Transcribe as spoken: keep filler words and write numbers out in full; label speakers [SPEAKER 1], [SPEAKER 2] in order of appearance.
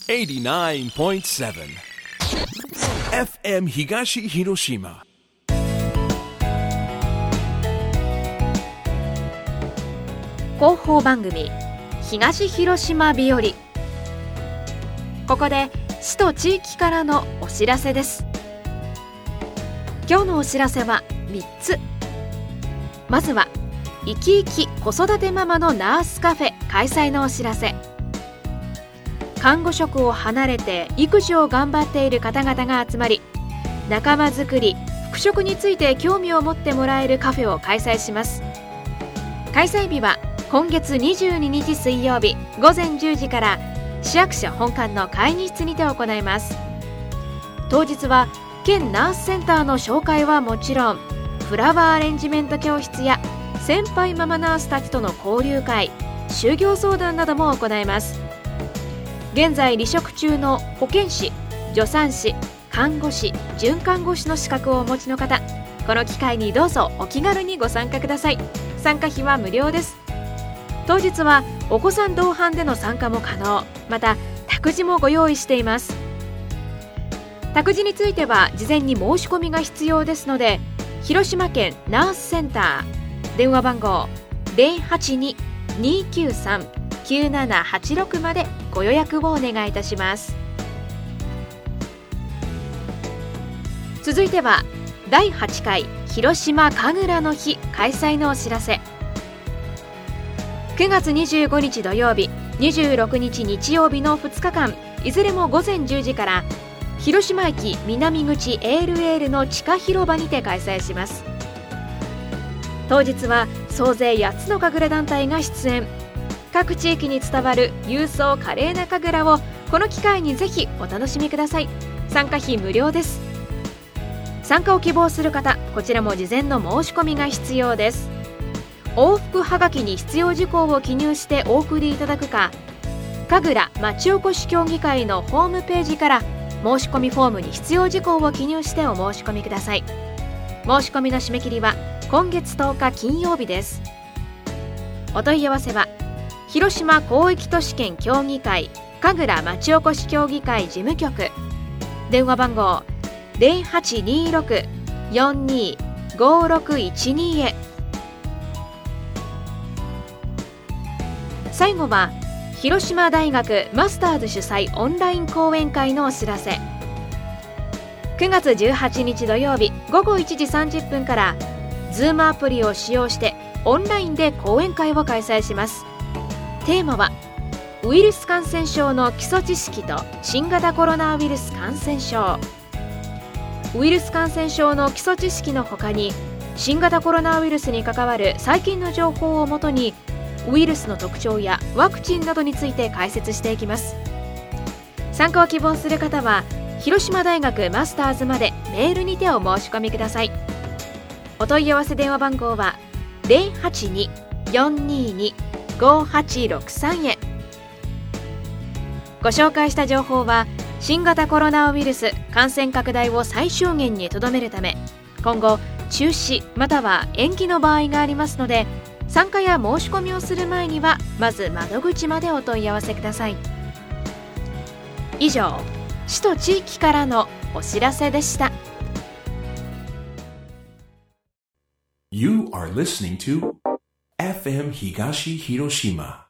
[SPEAKER 1] エイティナインポイントセブン エフエム 東広島。
[SPEAKER 2] 広報番組東広島日和。ここで市と地域からのお知らせです。今日のお知らせはみっつ。まずは生き生き子育てママのナースカフェ開催のお知らせ。看護職を離れて育児を頑張っている方々が集まり、仲間づくり、復職について興味を持ってもらえるカフェを開催します。開催日は今月にじゅうににち水曜日ごぜんじゅうじから市役所本館の会議室にて行います。当日は県ナースセンターの紹介はもちろん、フラワーアレンジメント教室や先輩ママナースたちとの交流会、就業相談なども行います。現在離職中の保健師、助産師、看護師、准看護師の資格をお持ちの方、この機会にどうぞお気軽にご参加ください。参加費は無料です。当日はお子さん同伴での参加も可能、また託児もご用意しています。託児については事前に申し込みが必要ですので、広島県ナースセンター電話番号 ゼロはちに にーきゅうさん きゅうななはちろく までご予約をお願いいたします。続いてはだいはちかい広島神楽の日開催のお知らせ。くがつにじゅうごにち土曜日、にじゅうろくにち日曜日のふつかかん、いずれもごぜんじゅうじから広島駅南口 エーエルエー の地下広場にて開催します。当日は総勢やっつの神楽団体が出演。各地域に伝わる勇壮華麗な神楽をこの機会にぜひお楽しみください。参加費無料です。参加を希望する方、こちらも事前の申し込みが必要です。往復はがきに必要事項を記入してお送りいただくか、神楽町おこし協議会のホームページから申し込みフォームに必要事項を記入してお申し込みください。申し込みの締め切りは今月とおか金曜日です。お問い合わせは広島広域都市圏協議会神楽町おこし協議会事務局、電話番号 ゼロはちにーろく よんにーごろくいちにー へ。最後は広島大学マスターズ主催オンライン講演会のお知らせ。くがつじゅうはちにち土曜日ごごいちじさんじゅっぷんから Zoom アプリを使用してオンラインで講演会を開催します。テーマはウイルス感染症の基礎知識と新型コロナウイルス感染症。ウイルス感染症の基礎知識の他に、新型コロナウイルスに関わる最近の情報をもとにウイルスの特徴やワクチンなどについて解説していきます。参加を希望する方は広島大学マスターズまでメールにてお申し込みください。お問い合わせ電話番号は ゼロはちに よんにーに ごはちろくさん へ。ご紹介した情報は新型コロナウイルス感染拡大を最小限にとどめるため、今後中止または延期の場合がありますので、参加や申し込みをする前にはまず窓口までお問い合わせください。以上、市と地域からのお知らせでした。
[SPEAKER 1] You are listening to エフエム 東広島。